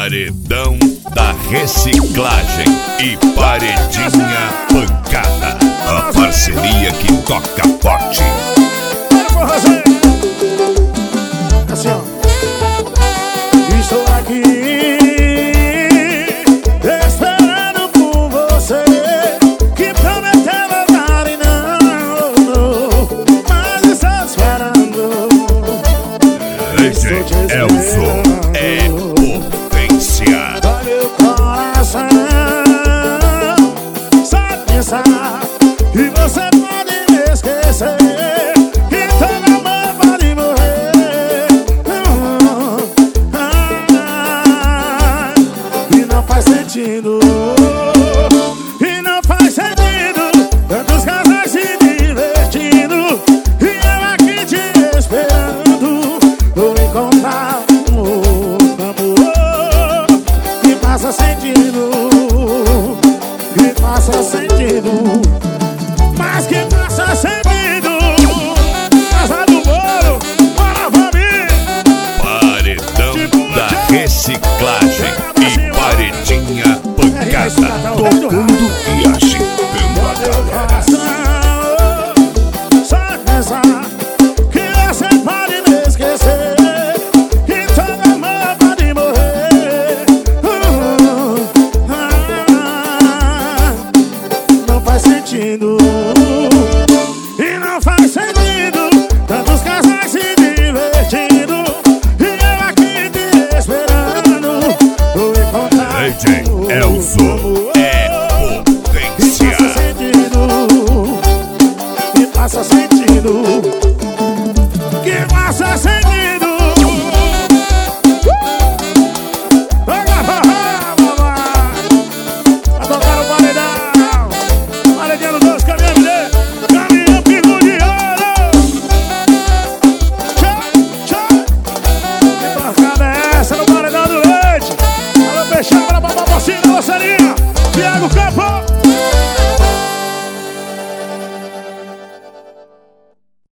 Paredão da reciclagem e Paredinha Pancada. A parceria que toca forte. Assim, ó. Estou aqui esperando por você, que prometeu voltar e não, mas estou esperando. DJ Elzo é potência. Dói meu coração só pensar que você pode me esquecer, que todo amor pode morrer. E não faz sentido, e não faz sentido tantos casais se divertindo e eu aqui te esperando. Vou encontrar um outro amor que faça sentido, que faça sentido, mas que faça sentido. Casa do Moro, bora família. Paredão da reciclagem e Paredinha Pancada. Tocando e agitando a galera. Só pensar que você pode me esquecer, que todo amor pode morrer. Não faz sentido, e não faz sentido tantos casais se divertindo e eu aqui te esperando. Vou encontrar DJ Elzo